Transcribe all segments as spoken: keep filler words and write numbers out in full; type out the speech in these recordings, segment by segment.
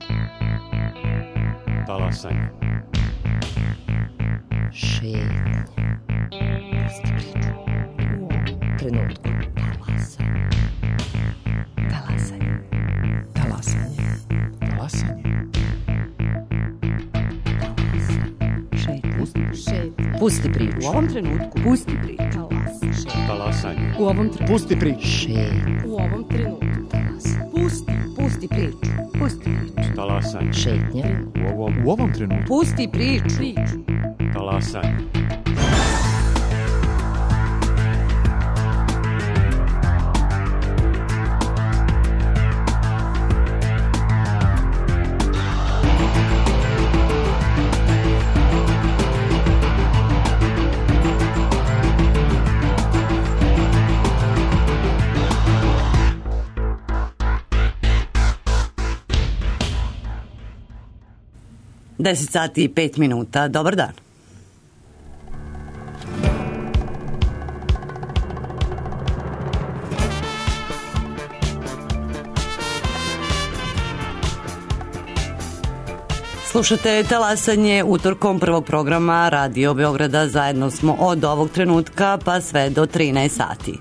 Talasanje. Šetnja. Pusti priču. U ovom trenutku. Talasanje. Talasanje. Talasanje. Talasanje. Šetnja. Pusti. Šetnja. Pusti priču. U ovom trenutku. Pusti priču. Talasanje. U ovom trenutku. Pusti priču. Šetnja. U ovom trenutku. Talasanje. Pusti, pusti priču. Pusti priču. Talasanje. Šetnja. U ovom, U ovom trenutku. Pusti priču. Priču. talasanje. deset sati i pet minuta. Dobar dan. Slušate Talasanje utorkom prvog programa Radio Beograda. Zajedno smo od ovog trenutka pa sve do trinaest sati.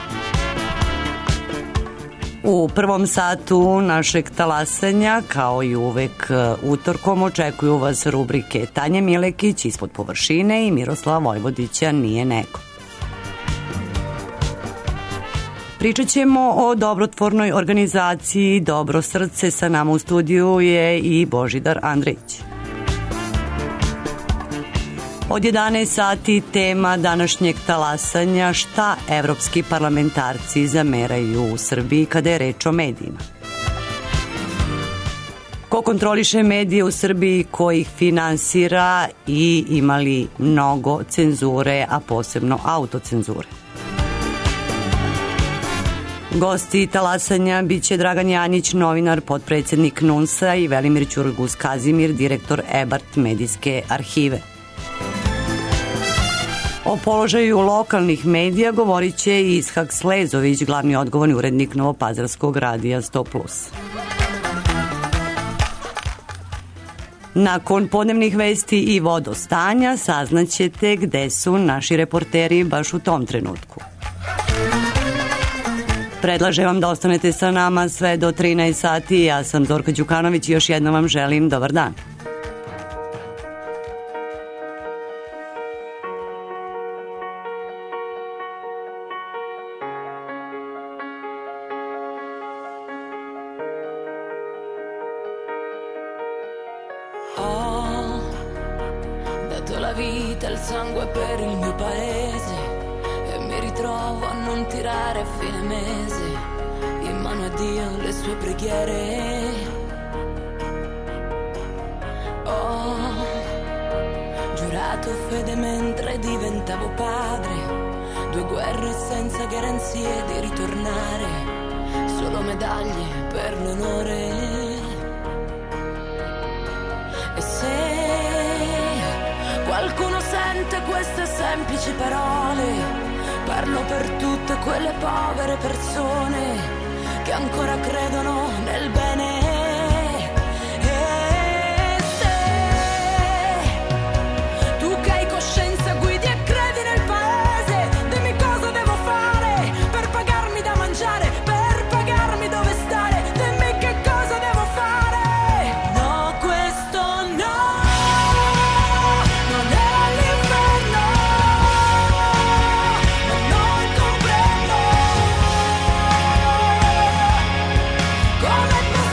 U prvom satu našeg talasanja, kao i uvek utorkom, očekuju vas rubrike Tanja Milekić, Ispod površine, i Miroslava Vojvodića, Nije neko. Pričat ćemo o dobrotvornoj organizaciji Dobro srce. Sa nama u studiju je i Božidar Andrejić. Od jedanaest sati tema današnjeg talasanja: šta evropski parlamentarci zameraju u Srbiji kada je reč o medijima. Ko kontroliše medije u Srbiji, ko ih finansira i imali mnogo cenzure, a posebno autocenzure. Gosti talasanja biće Dragan Janić, novinar, potpredsednik N U N S-a, i Velimir Ćurgus Kazimir, direktor Ebart medijske arhive. O položaju lokalnih medija govorit će i Ishak Slezović, glavni odgovorni urednik Novopazarskog radija sto plus. Nakon podnevnih vesti i vodostanja saznaćete gde su naši reporteri baš u tom trenutku. Predlažem vam da ostanete sa nama sve do trinaest sati. Ja sam Zorka Đukanović i još jednom vam želim dobar dan. Come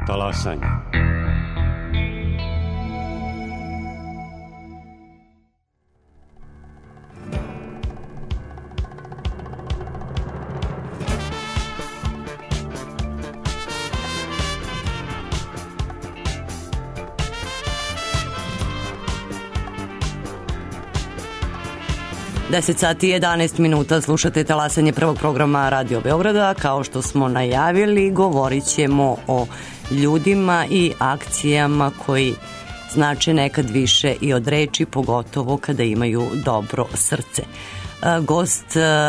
talasanje. deset sati i jedanaest minuta, slušate talasanje prvog programa Radio Beograda. Kao što smo najavili, govorit ćemo o ljudima i akcijama koji znače nekad više i od reči, pogotovo kada imaju dobro srce. Gost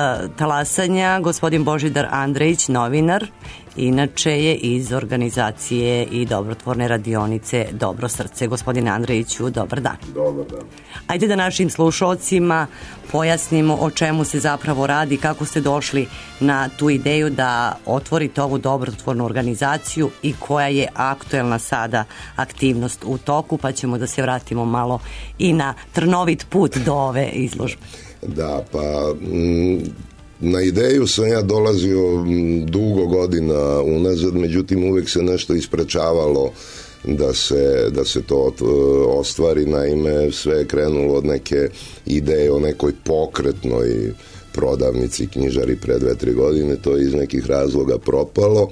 talasanja, gospodin Božidar Andrejić, novinar, inače je iz organizacije i dobrotvorne radionice Dobro srce. Gospodine Andrejiću, dobar dan. Dobar dan. Ajde da našim slušalcima pojasnimo o čemu se zapravo radi, kako ste došli na tu ideju da otvorite ovu dobrotvornu organizaciju i koja je aktuelna sada aktivnost u toku, pa ćemo da se vratimo malo i na trnovit put do ove izložbe. Da, pa m, na ideju sam ja dolazio m, dugo godina unazad, međutim uvek se nešto isprečavalo da se, da se to ostvari. Naime, sve je krenulo od neke ideje o nekoj pokretnoj prodavnici knjižari pre dve, tri godine, to je iz nekih razloga propalo.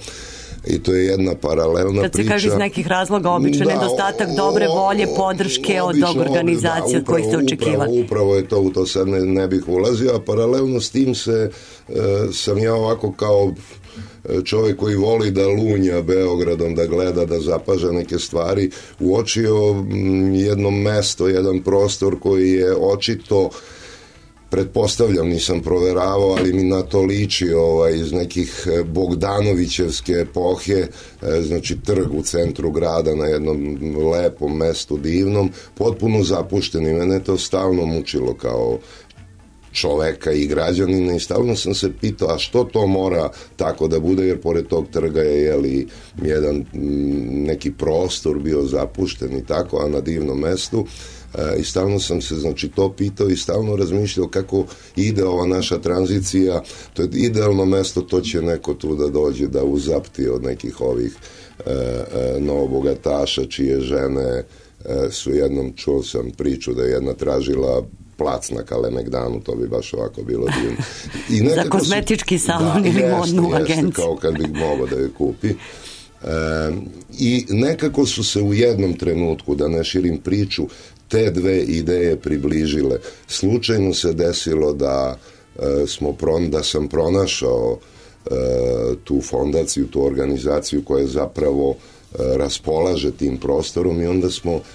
I to je jedna paralelna Kad se priča. kaže iz nekih razloga, obično da, nedostatak dobre volje, podrške od tog organizacije od kojih ste očekivali. Upravo, upravo je to, u to sad ne, ne bih ulazio, a paralelno s tim se, e, sam ja ovako kao čovjek koji voli da lunja Beogradom, da gleda, da zapaža neke stvari, uočio m, jedno mesto, jedan prostor koji je očito, pretpostavljam, nisam proveravao, ali mi na to liči ovaj, iz nekih Bogdanovićevske epohe, znači trg u centru grada na jednom lepom mestu, divnom, potpuno zapušten, i mene to stalno mučilo kao čoveka i građanina, i stalno sam se pitao, a što to mora tako da bude, jer pored tog trga je jeli, jedan neki prostor bio zapušten i tako, a na divnom mestu. I stalno sam se znači to pitao i stalno razmišljao kako ide ova naša tranzicija. To je idealno mesto, to će neko tu da dođe da uzapti od nekih ovih e, e, novobogataša čije žene e, su jednom, čuo sam priču da je jedna tražila plac na Kalemegdanu, to bi baš ovako bilo divno. I za kozmetički salon ili modnu agenciju. Kao kad bih mogao da je kupi. E, I nekako su se u jednom trenutku, da ne širim priču, te dve ideje približile. Slučajno se desilo da, e, smo pron, da sam pronašao e, tu fondaciju, tu organizaciju koja zapravo e, raspolaže tim prostorom, i onda smo e,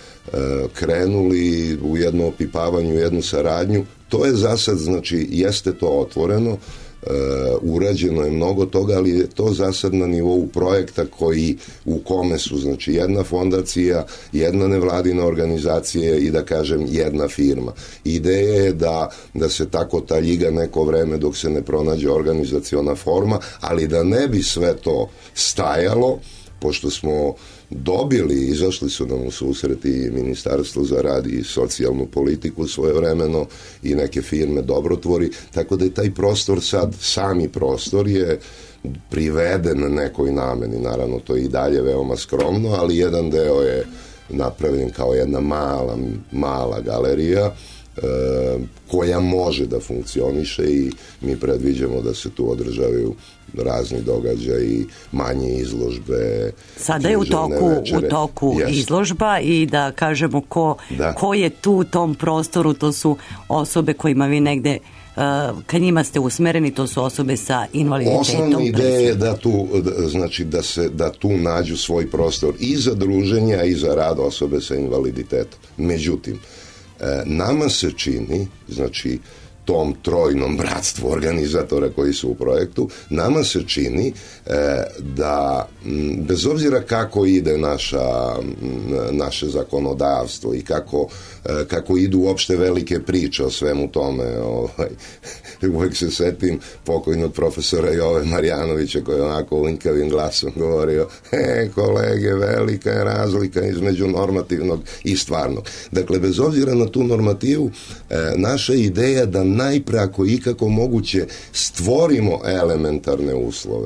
krenuli u jedno opipavanje, u jednu saradnju. To je za sad, znači, jeste to otvoreno, Uh, urađeno je mnogo toga, ali je to za sad na nivou projekta koji, u kome su znači jedna fondacija, jedna nevladina organizacija i da kažem jedna firma. Ideja je da, da se tako ta ljiga neko vreme dok se ne pronađe organizaciona forma, ali da ne bi sve to stajalo, pošto smo dobili, izašli su nam u susret i Ministarstvo za rad i socijalnu politiku svojevremeno i neke firme dobrotvori, tako da je taj prostor sad, sami prostor je priveden nekoj nameni. Naravno, to je i dalje veoma skromno, ali jedan deo je napravljen kao jedna mala, mala galerija e, koja može da funkcioniše, i mi predviđamo da se tu održavaju razni događaji, manje izložbe. Sada je u toku, u toku yes. izložba, i da kažemo ko, da. ko je tu u tom prostoru, to su osobe kojima vi negde, uh, ka njima ste usmereni, to su osobe sa invaliditetom. Osnovna ideja je da tu, da, znači da se, da tu nađu svoj prostor i za druženja i za rad osobe sa invaliditetom. Međutim, uh, nama se čini, znači tom trojnom bratstvu organizatora koji su u projektu, nama se čini e, da m, bez obzira kako ide naša, m, naše zakonodavstvo i kako, e, kako idu uopšte velike priče o svemu tome, ovaj, uvek se setim pokojnog profesora Jove Marjanovića koji je onako linkavim glasom govorio, e, kolege, velika je razlika između normativnog i stvarnog. Dakle, bez obzira na tu normativu, e, naša ideja da najpre ako ikako moguće stvorimo elementarne uslove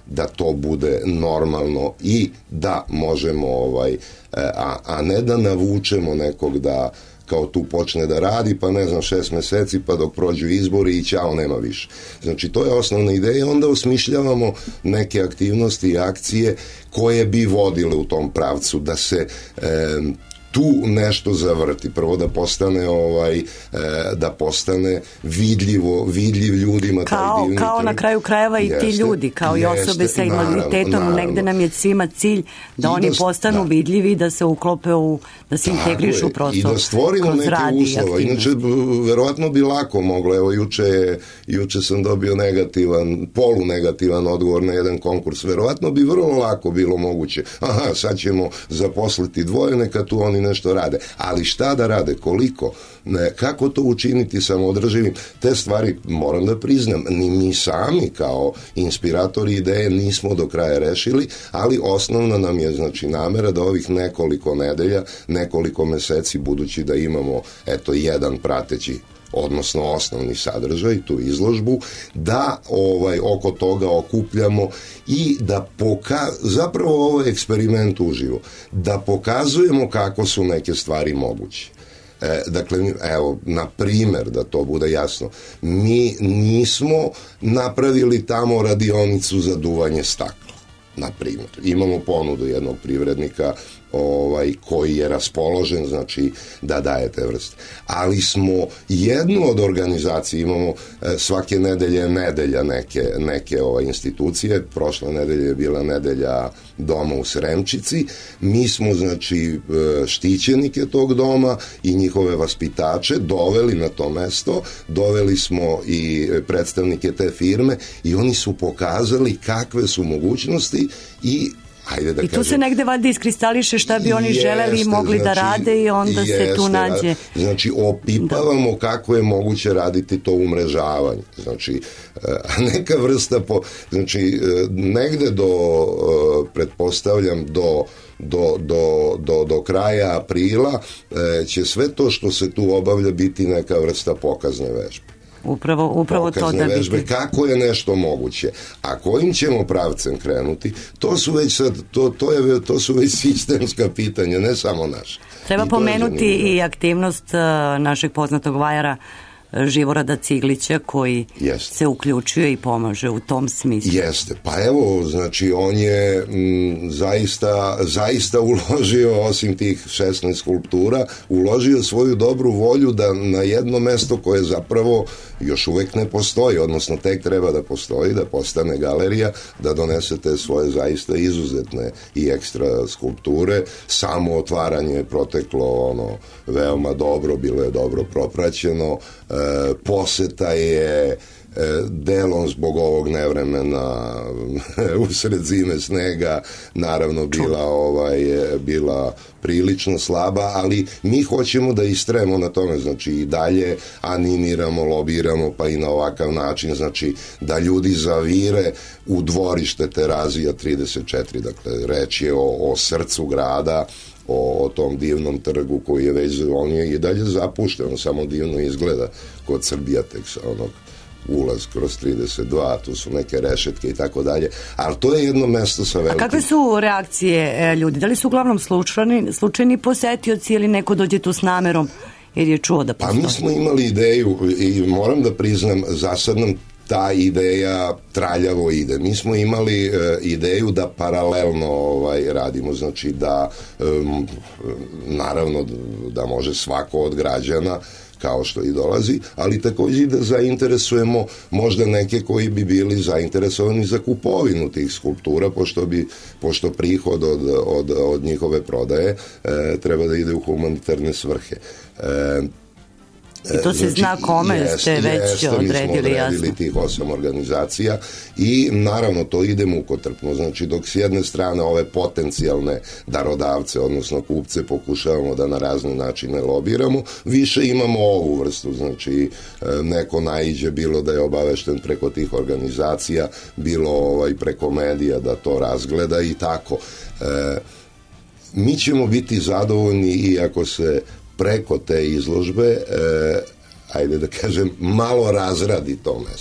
da to bude normalno i da možemo, ovaj, a, a ne da navučemo nekog da kao tu počne da radi, pa ne znam, šest meseci, pa dok prođu izbori i ćao, nema više. Znači, to je osnovna ideja, onda osmišljavamo neke aktivnosti i akcije koje bi vodile u tom pravcu, da se e, tu nešto zavrti. Prvo da postane ovaj, e, da postane vidljivo, vidljiv ljudima kao, taj divni kao trg. na kraju krajeva i ti Jeste, ljudi, kao i osobe jeste, sa invaliditetom, naravno, negde naravno. nam je svima cilj da I oni da- postanu da. vidljivi, da se uklope u, da se Tako integrišu je, prosto i da stvorimo kroz neke rad i uslova. aktivnosti. Inače, b- verovatno bi lako moglo. Evo, juče, juče sam dobio negativan, polunegativan odgovor na jedan konkurs. Verovatno bi vrlo lako bilo moguće. Aha, sad ćemo zaposliti dvoje, neka tu oni nešto rade. Ali šta da rade, koliko, ne, kako to učiniti samoodrživim, te stvari, moram da priznam, ni mi sami kao inspiratori ideje nismo do kraja rešili, ali osnovna nam je, znači, namera da ovih nekoliko nedelja, nekoliko meseci, budući da imamo, eto, jedan prateći, odnosno osnovni sadržaj, tu izložbu, da ovaj oko toga okupljamo i da poka zapravo ovo je eksperiment uživo, da pokazujemo kako su neke stvari moguće. E, dakle, evo, na primer, da to bude jasno, mi nismo napravili tamo radionicu za duvanje stakla, na primjer. Imamo ponudu jednog privrednika ovaj, koji je raspoložen, znači, da daje te vrste. Ali smo jednu od organizacija, imamo e, svake nedelje nedelja neke, neke ovaj, institucije, prošle nedelje je bila nedelja doma u Sremčici, mi smo, znači, e, štićenike tog doma i njihove vaspitače doveli na to mesto, doveli smo i predstavnike te firme i oni su pokazali kakve su mogućnosti i Ajde da I tu kažem, se negde valjda iskristališe šta bi oni jeste, želeli i mogli znači, da rade i onda jeste, se tu nađe. Znači, opipavamo da. kako je moguće raditi to umrežavanje. Znači, neka vrsta, po, znači, negde do, pretpostavljam, do Do, do, do, do kraja aprila e, će sve to što se tu obavlja biti neka vrsta pokazne vežbe. Upravo, upravo to da vežbe, biti. kako je nešto moguće, a kojim ćemo pravcem krenuti, to su već sad, to, to, je, to su već sistemska pitanja, ne samo naša. Treba I pomenuti zanimljivo. i aktivnost uh, našeg poznatog vajara Živorada Ciglića koji Jeste. se uključuje i pomaže u tom smislu. Jeste, pa evo, znači on je m, zaista, zaista uložio, osim tih šesnaest skulptura, uložio svoju dobru volju da na jedno mesto koje zapravo još uvek ne postoji, odnosno tek treba da postoji, da postane galerija, da donesete svoje zaista izuzetne i ekstra skulpture. Samo otvaranje je proteklo ono veoma dobro, bilo je dobro propraćeno, e, poseta je e, delom zbog ovog nevremena usred zime snega naravno bila ovaj bila prilično slaba, ali mi hoćemo da istremo na tome, znači i dalje animiramo, lobiramo, pa i na ovakav način, znači da ljudi zavire u dvorište Terazija trideset četiri, dakle reč je o, o srcu grada, o, o tom divnom trgu koji je već, on je i dalje zapušten, samo divno izgleda kod Srbijateksa, onog ulaz kroz trideset dva, tu su neke rešetke i tako dalje, ali to je jedno mesto sa velikim... A kakve su reakcije e, ljudi? Da li su uglavnom slučajni, slučajni posetioci ili neko dođe tu s namerom jer je čuo da postoji? Pa mi smo imali ideju i moram da priznam, za sad nam ta ideja traljavo ide. Mi smo imali e, ideju da paralelno ovaj, radimo, znači da e, naravno da može svako od građana kao što i dolazi, ali takođe i da zainteresujemo možda neke koji bi bili zainteresovani za kupovinu tih skulptura, pošto bi pošto prihod od, od, od njihove prodaje e, treba da ide u humanitarne svrhe. E, I to se znači, zna kome jeste, ste već jeste, odredili, mi smo odredili jasno. tih osam organizacija i naravno to ide mukotrpno, znači dok s jedne strane ove potencijalne darodavce, odnosno kupce pokušavamo da na razne načine lobiramo, više imamo ovu vrstu, znači neko naiđe, bilo da je obavešten preko tih organizacija, bilo ovaj preko medija da to razgleda i tako. E, mi ćemo biti zadovoljni i ako se preko te izložbe, e, ajde da kažem, malo razradi to mesto.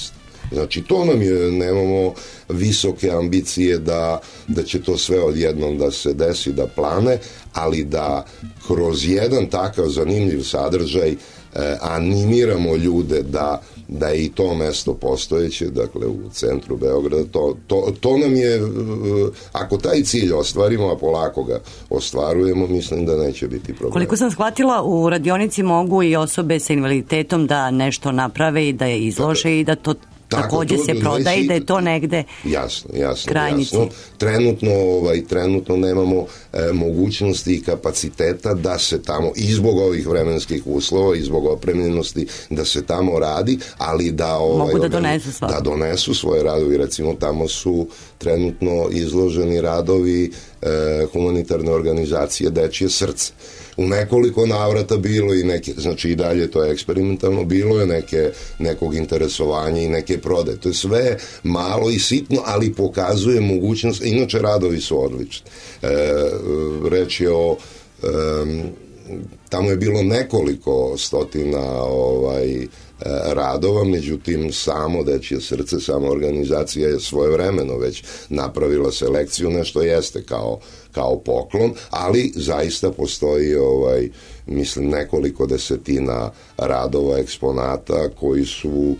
Znači, to nam je, nemamo visoke ambicije da, da će to sve odjednom da se desi, da plane, ali da kroz jedan takav zanimljiv sadržaj e, animiramo ljude da, da je i to mesto postojeće, dakle u centru Beograda, to, to, to nam je, e, ako taj cilj ostvarimo, a polako ga ostvarujemo, mislim da neće biti problem. Koliko sam shvatila, u radionici mogu i osobe sa invaliditetom da nešto naprave i da je izlože tako, i da to takođe se prodaje i da je to negde jasno, jasno, krajnici. Jasno. Trenutno, ovaj, trenutno nemamo e, mogućnosti i kapaciteta da se tamo, i zbog ovih vremenskih uslova, i zbog opremljenosti, da se tamo radi, ali da, ovaj, mogu da donesu, da donesu svoje radovi. Recimo, tamo su trenutno izloženi radovi e, humanitarne organizacije Dečije srce. U nekoliko navrata bilo i neke, znači i dalje to je eksperimentalno, bilo je neke, nekog interesovanja i neke prode. To je sve malo i sitno, ali pokazuje mogućnost, inače radovi su odlični. E, reč je o, e, tamo je bilo nekoliko stotina ovaj, radova, međutim samo Dečije srce, sama organizacija je svojevremeno već napravila selekciju, nešto jeste kao, kao poklon, ali zaista postoji ovaj, mislim nekoliko desetina radova, eksponata koji su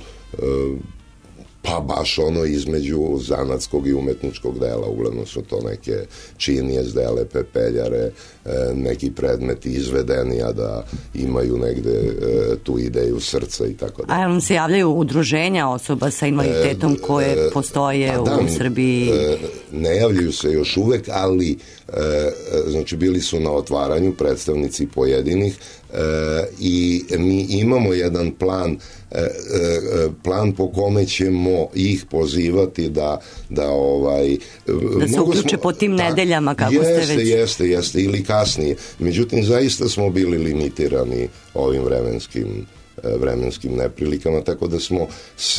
pa baš ono između zanatskog i umetničkog dela, uglavnom su to neke činije, zdele, pepeljare, neki predmeti izvedeni, a da imaju negde tu ideju srca i tako da. A vam se javljaju udruženja osoba sa invaliditetom e, koje postoje e, da, u Srbiji? E, ne javljaju se još uvek, ali e, znači bili su na otvaranju predstavnici pojedinih e, i mi imamo jedan plan plan po kome ćemo ih pozivati da da ovaj da se uključe smo, po tim ta, nedeljama kako jeste, ste već jeste, jeste ili kasnije. Međutim, zaista smo bili limitirani ovim vremenskim vremenskim neprilikama, tako da smo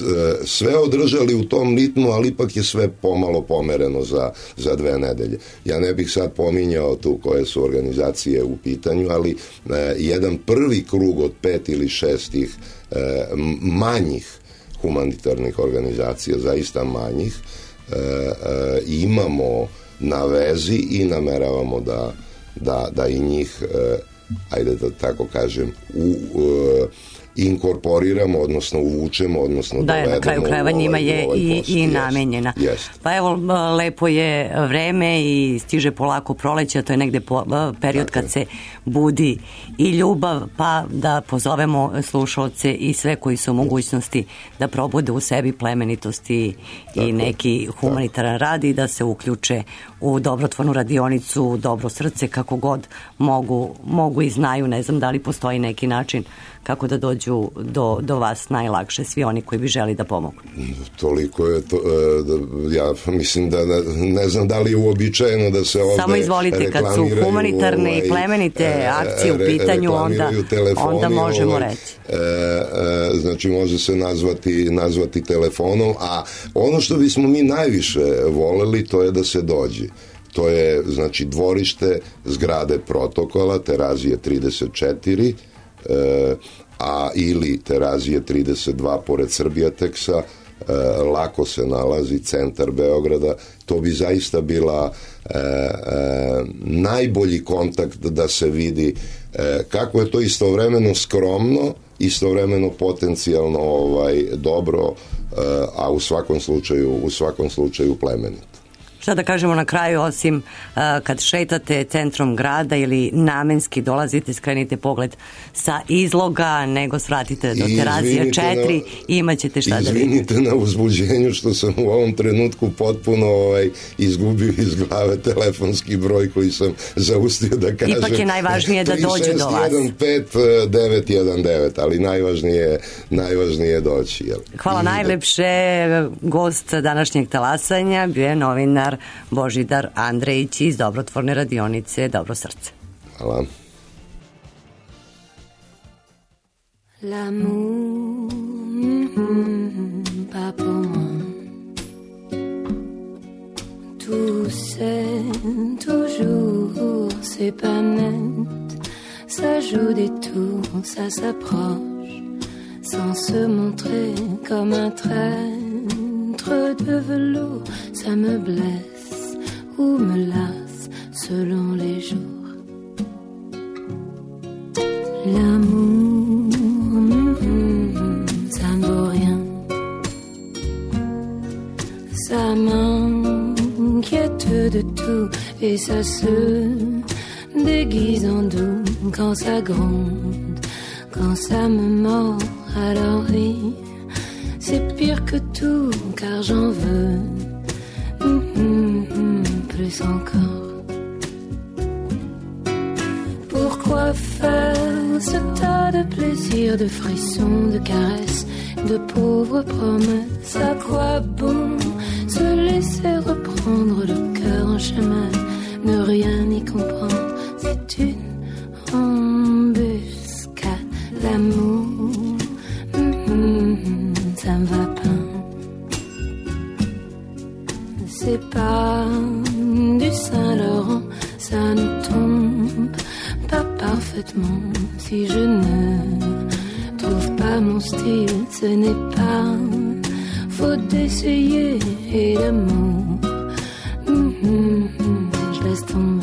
sve održali u tom ritmu, ali ipak je sve pomalo pomereno za, za dve nedelje. Ja ne bih sad pominjao tu koje su organizacije u pitanju, ali eh, jedan prvi krug od pet ili šestih eh, manjih humanitarnih organizacija, zaista manjih, eh, eh, imamo na vezi i nameravamo da, da, da i njih, eh, ajde da tako kažem, u eh, inkorporiramo, odnosno uvučemo, odnosno da dovedemo. Da, na kraju krajeva njima je ovaj i, i namenjena. Yes. Yes. Pa evo, lepo je vreme i stiže polako proleće, to je negde po, period kad se budi i ljubav, pa da pozovemo slušalce i sve koji su u mogućnosti da probude u sebi plemenitosti i neki humanitaran rad i da se uključe u dobrotvornu radionicu, dobro srce, kako god mogu, mogu i znaju. Ne znam da li postoji neki način kako da dođu do, do vas najlakše, svi oni koji bi želi da pomogu. Toliko je to, ja mislim da ne, ne znam da li je uobičajeno da se ovde samo izvolite, kad su humanitarne ovaj, i plemenite akcije u pitanju, onda, telefoni, onda možemo ovaj, reći. E, e, znači može se nazvati, nazvati telefonom, a ono što bismo mi najviše voleli, to je da se dođe. To je, znači, dvorište zgrade Protokola, Terazije trideset četiri, E, a ili Terazije trideset dva pored Srbijateksa, e, lako se nalazi centar Beograda. To bi zaista bila e, e, najbolji kontakt da se vidi e, kako je to istovremeno skromno, istovremeno potencijalno ovaj, dobro, e, a u svakom slučaju, u svakom slučaju plemenito. Šta da kažemo na kraju, osim uh, kad šetate centrom grada ili namenski dolazite, skrenite pogled sa izloga, nego svratite do Terazije četiri i imat ćete šta da vidite. Izvinite na uzbuđenju što sam u ovom trenutku potpuno ovaj, izgubio iz glave telefonski broj koji sam zaustio da kažem. Ipak je najvažnije da dođu do vas. tri šest jedan pet devet jedan devet, ali najvažnije, najvažnije je doći. Jel? Hvala I najlepše. Gost današnjeg talasanja bio je novinar Božidar Andrejić iz dobrotvorne radionice Dobro srce. Hvala. L'amour, mm-hmm, pas pour moi. Tout c'est toujours, c'est pas net. Ça joue des tours, ça s'approche, sans se montrer comme un trait. titre de velours, ça me blesse ou me lasse selon les jours. L'amour, mm-hmm, ça ne vaut rien. Ça m'inquiète de tout et ça se déguise en doux quand ça gronde, quand ça me mord. Alors oui, c'est pire que tout car j'en veux mm-hmm, plus encore. Pourquoi faire ce tas de plaisirs, de frissons, de caresses, de pauvres promesses? À quoi bon se laisser reprendre le cœur en chemin, ne rien y comprendre? C'est une embuscade, l'amour, mm-hmm, ça me va pas. C'est pas du Saint-Laurent, ça ne tombe pas parfaitement. Si je ne trouve pas mon style, ce n'est pas faute d'essayer et d'amour. Mm-hmm, je laisse tomber.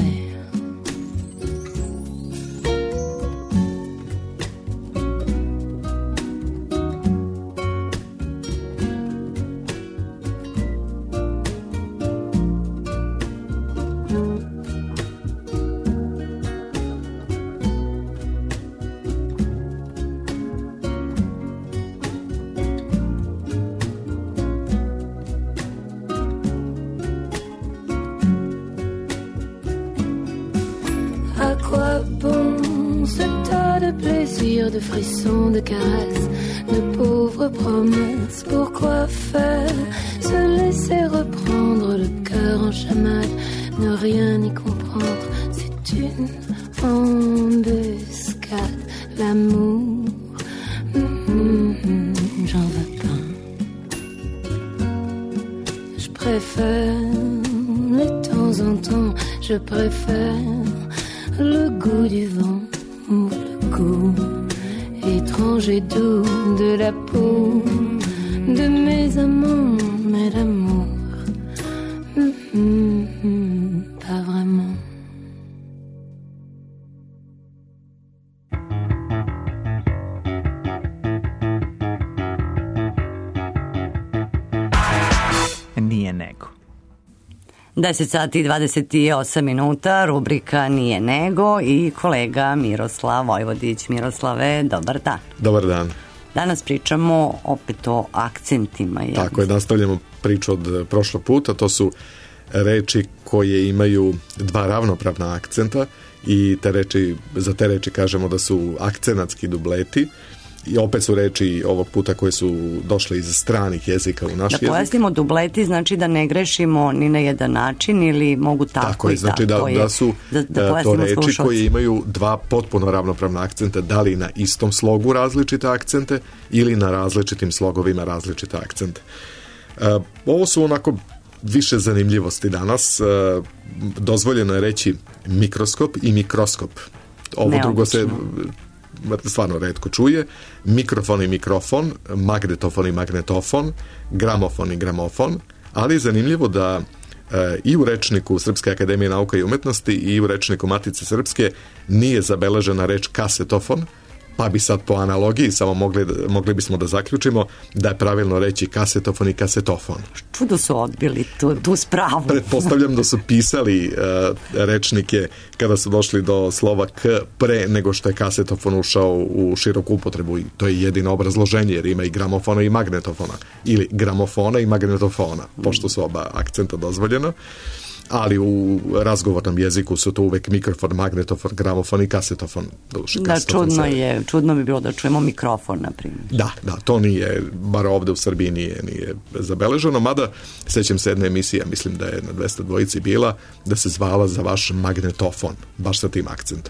De frissons, de caresses, de pauvres promesses. Pourquoi faire se laisser reprendre le cœur en chamade, ne rien y comprendre? C'est une embuscade, l'amour, mm-hmm, j'en veux pas. Je préfère les temps en temps, je préfère le goût du vent ou le goût étrange et doux de la peau de mes amants, mais l'amour, mm-hmm, pas vraiment. Nije nego. deset sati i dvadeset osam minuta, rubrika Nije nego i kolega Miroslav Vojvodić. Miroslave, dobar dan. Dobar dan. Danas pričamo opet o akcentima. Tako je, nastavljamo priču od prošlog puta. To su reči koje imaju dva ravnopravna akcenta i te reči, za te reči kažemo da su akcenatski dubleti. I opet su reči ovog puta koje su došle iz stranih jezika u naš jezik. Da pojasnimo, dubleti znači da ne grešimo ni na jedan način ili mogu tako, tako je, i znači tako. Da, da su da, da to reči slušalci koje imaju dva potpuno ravnopravna akcenta, da li na istom slogu različite akcente ili na različitim slogovima različite akcente. Uh, ovo su onako više zanimljivosti danas. Uh, dozvoljeno je reći mikroskop i mikroskop. Ovo Neobično. Drugo se stvarno retko čuje. Mikrofon i mikrofon, magnetofon i magnetofon, gramofon i gramofon, ali je zanimljivo da e, i u rečniku Srpske akademije nauka i umetnosti i u rečniku Matice Srpske nije zabeležena reč kasetofon, pa bi sad po analogiji samo mogli, mogli bismo da zaključimo da je pravilno reći kasetofon i kasetofon. Čudo su odbili tu, tu spravu. Pretpostavljam da su pisali uh, rečnike kada su došli do slova k pre nego što je kasetofon ušao u široku upotrebu i to je jedino obrazloženje jer ima i gramofona i magnetofona ili gramofona i magnetofona, pošto su oba akcenta dozvoljena. Ali u razgovornom jeziku su to uvek mikrofon, magnetofon, gramofon i kasetofon. Duši, da, čudno je, čudno bi bilo da čujemo mikrofon, na primjer. Da, da, to nije, bar ovde u Srbiji nije, nije zabeleženo, mada sećam se jedne emisije, mislim da je na dvesta dvojici bila, da se zvala Za vaš magnetofon, baš sa tim akcentom.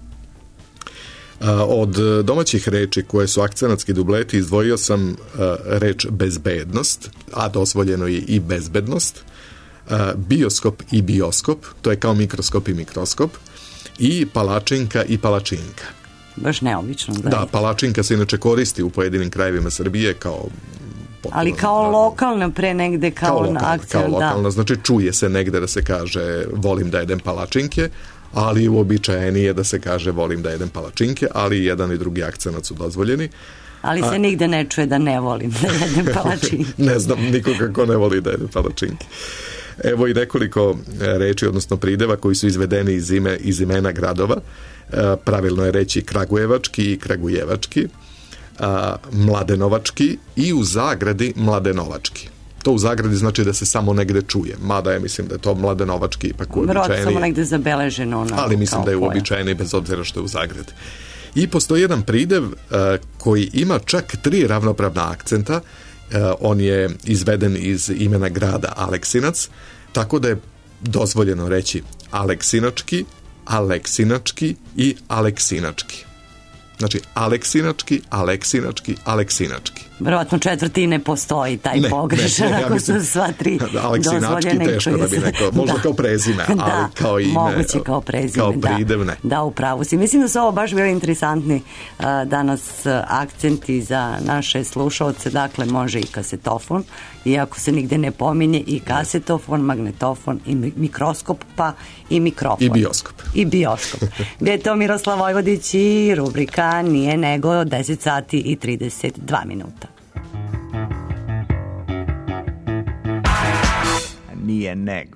Od domaćih reči koje su akcenatski dubleti izdvojio sam reč bezbednost, a dozvoljeno je i bezbednost, bioskop i bioskop, to je kao mikroskop i mikroskop, i palačinka i palačinka. Baš neobično. Da, da palačinka se inače koristi u pojedinim krajevima Srbije kao potpuno Ali kao normalno. lokalna pre negde kao, kao na lokalna, akciju, kao lokalna, da. znači čuje se negde da se kaže volim da jedem palačinke, ali uobičajenije da se kaže volim da jedem palačinke, ali jedan i drugi akcenat su dozvoljeni. Ali se A... nigde ne čuje da ne volim da jedem palačinke. Ne znam nikoga ko ne voli da jede palačinke. Evo i nekoliko reči, odnosno prideva koji su izvedeni iz, ime, iz imena gradova. E, pravilno je reći kragujevački i kragujevački, a, mladenovački i u zagradi mladenovački. To u zagradi znači da se samo negde čuje, mada je mislim da je to mladenovački ipak uobičajeni. Vrlo samo negde zabeleženo. Ono, ali mislim da je uobičajeni bez obzira što je u zagradi. I postoji jedan pridev uh, koji ima čak tri ravnopravna akcenta. Uh, on je izveden iz imena grada Aleksinac, tako da je dozvoljeno reći aleksinački, aleksinački i aleksinački. Znači, aleksinački, aleksinački, aleksinački. Verovatno četvrti ne postoji taj ne, pogrešan, ne, ne, ja ako mislim, su sva tri aleksinački teško da bi neko, možda da. Kao prezime, ali da, kao ime, moguće kao prezime, kao pridev, ne. Da, da, upravo si. Mislim da su ovo baš bili interesantni uh, danas uh, akcenti za naše slušalce, dakle može i kasetofon, iako se nigde ne pominje i kasetofon, magnetofon i mikroskop, pa i mikrofon. I bioskop. I bioskop. Gde je to Miroslav Vojvodić i rubrika Nije nego deset sati i trideset dva minuta. Nije nego.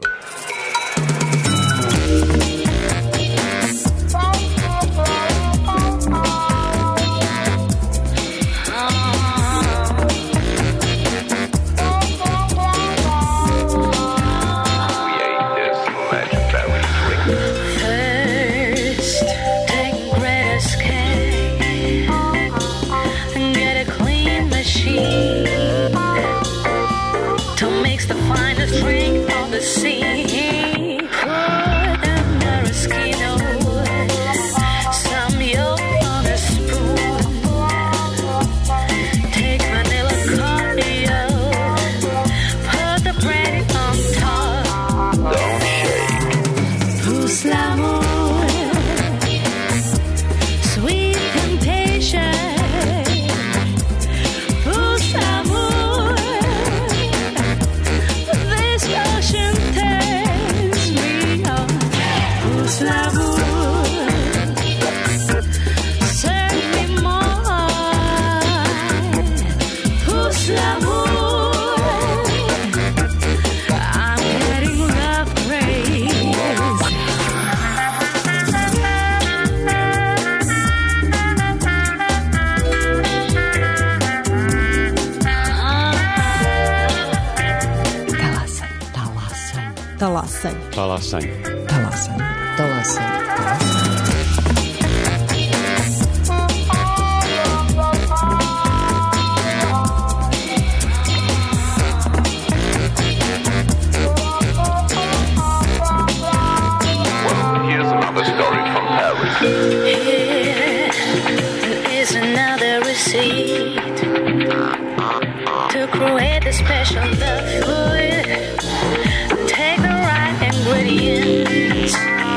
Talasanje. Talasanje. Talasanje. Talasanje. Here's another story from Paris. Here is another receipt to create a special love food. Take the right ingredients.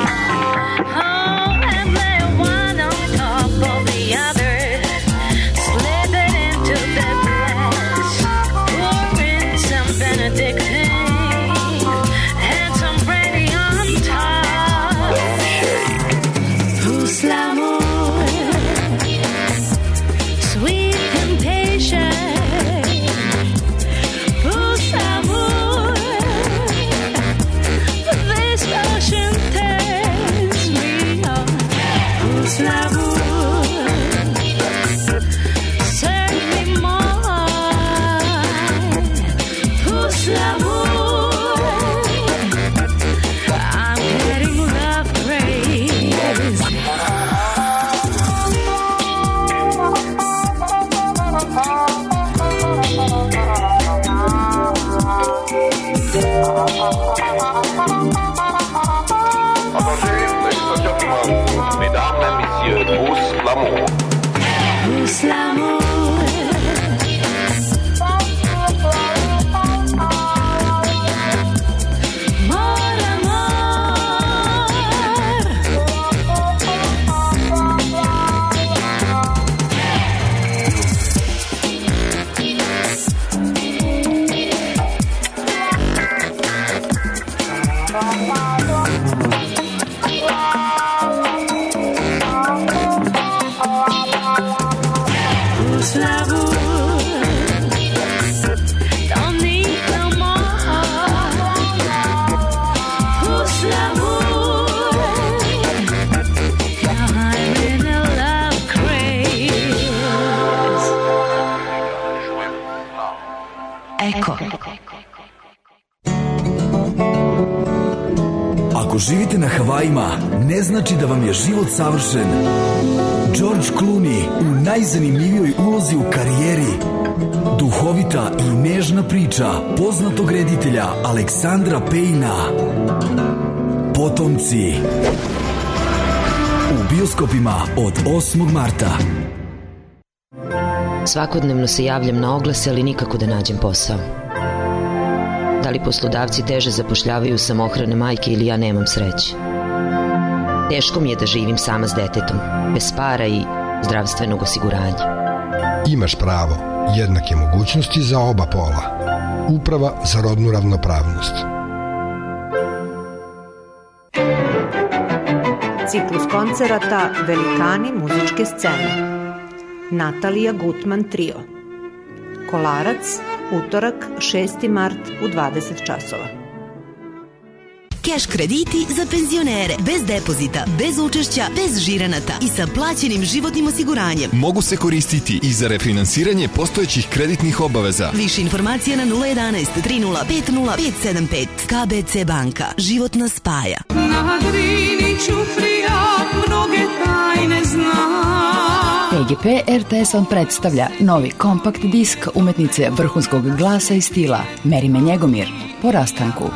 Oh, and lay one on top of the other. Slip it into the glass. Pour in some Benedictine and some brandy on top. Pousse l'amour, sweet temptation. Pousse l'amour, this ocean tears me up. Pousse l'amour, serve me more. Pousse l'amour, I'm getting love craze. Mesdames et messieurs, pousse l'amour. Pousse l'amour. Mon amour. na Havajima ne znači da vam je život savršen. George Clooney u najzanimljivijoj ulozi u karijeri. Duhovita i nežna priča poznatog reditelja Aleksandra Pejna. Potomci. U bioskopima od osmog marta. Svakodnevno se javljam na oglase, ali nikako da nađem posao. Da li poslodavci teže zapošljavaju samohrane majke ili ja nemam sreće? Teško mi je da živim sama s detetom, bez para i zdravstvenog osiguranja. Imaš pravo jednake mogućnosti za oba pola. Uprava za rodnu ravnopravnost. Ciklus koncerata Velikani muzičke scene. Natalija Gutman Trio. Kolarac, utorak, šesti mart u dvadeset časova. Keš krediti za penzionere, bez depozita, bez učešća, bez žiranata i sa plaćenim životnim osiguranjem. Mogu se koristiti i za refinansiranje postojećih kreditnih obaveza. Više informacija na nula jedanaest tri nula pet nula pet sedam pet. K B C banka. Život nas spaja. Na Drini ćuflija mnoge tajne zna. P G P R T S vam predstavlja novi kompakt disk umetnice vrhunskog glasa i stila Merime Njegomir po rastanku.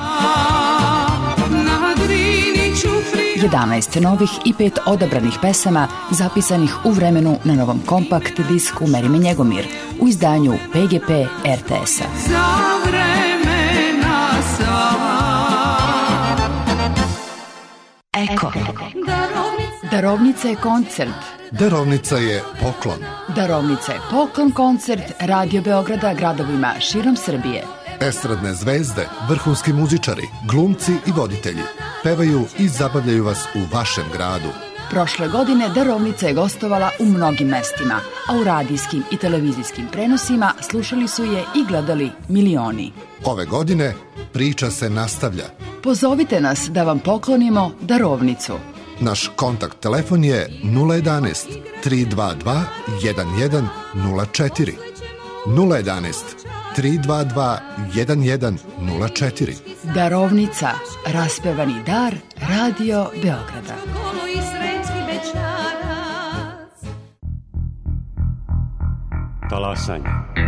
jedanaest novih i pet odabranih pesama zapisanih u vremenu na novom kompakt disku Merime Njegomir u izdanju P G P R T S-a. Za vremena sva. Eko. Darovnica je koncert. Darovnica je poklon. Darovnica je poklon koncert Radio Beograda gradovima širom Srbije. Estradne zvezde, vrhunski muzičari, glumci i voditelji pevaju i zabavljaju vas u vašem gradu. Prošle godine Darovnica je gostovala u mnogim mestima, a u radijskim i televizijskim prenosima slušali su je i gledali milioni. Ove godine priča se nastavlja. Pozovite nas da vam poklonimo darovnicu. Naš kontakt telefon je nula jedanaest tri dva dva jedan jedan nula četiri. nula jedanaest tri dva dva jedan jedan nula četiri. Darovnica, raspevani dar Radio Beograda. Talasanje.